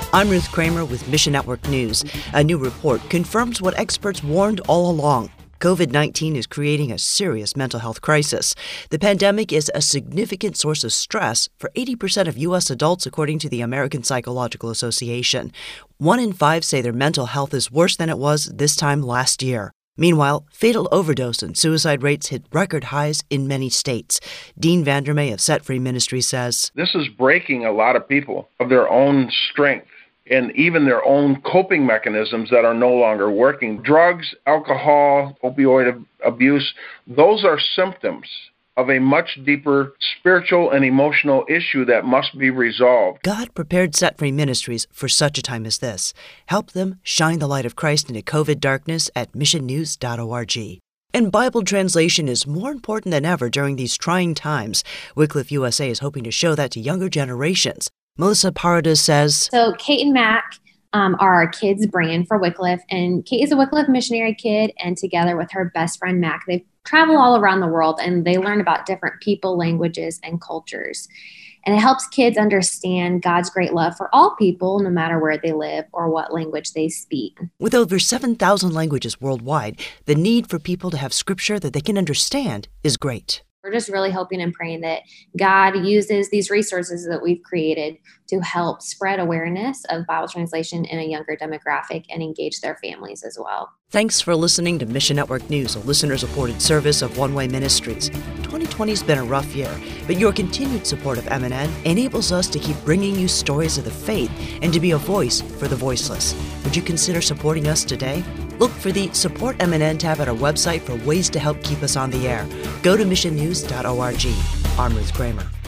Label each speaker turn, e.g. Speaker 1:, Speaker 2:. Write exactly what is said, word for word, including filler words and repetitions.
Speaker 1: I'm Ruth Kramer with Mission Network News. A new report confirms what experts warned all along. COVID nineteen is creating a serious mental health crisis. The pandemic is a significant source of stress for eighty percent of U S adults, according to the American Psychological Association. One in five say their mental health is worse than it was this time last year. Meanwhile, fatal overdose and suicide rates hit record highs in many states. Dean Vandermeer of Set Free Ministries says,
Speaker 2: "This is breaking a lot of people of their own strength and even their own coping mechanisms that are no longer working. Drugs, alcohol, opioid abuse, those are symptoms of a much deeper spiritual and emotional issue that must be resolved."
Speaker 1: God prepared Set Free Ministries for such a time as this. Help them shine the light of Christ into COVID darkness at mission news dot org. And Bible translation is more important than ever during these trying times. Wycliffe U S A is hoping to show that to younger generations. Melissa Parada says,
Speaker 3: So Kate and Mac um, are our kids' brand for Wycliffe, and Kate is a Wycliffe missionary kid, and together with her best friend Mac, they travel all around the world, and they learn about different people, languages, and cultures. And it helps kids understand God's great love for all people, no matter where they live or what language they speak.
Speaker 1: With over seven thousand languages worldwide, the need for people to have scripture that they can understand is great.
Speaker 3: We're just really hoping and praying that God uses these resources that we've created to help spread awareness of Bible translation in a younger demographic and engage their families as well.
Speaker 1: Thanks for listening to Mission Network News, a listener-supported service of One Way Ministries. twenty twenty has been a rough year, but your continued support of M N N enables us to keep bringing you stories of the faith and to be a voice for the voiceless. Would you consider supporting us today? Look for the Support M N N tab at our website for ways to help keep us on the air. Go to mission news dot org. I'm Ruth Kramer.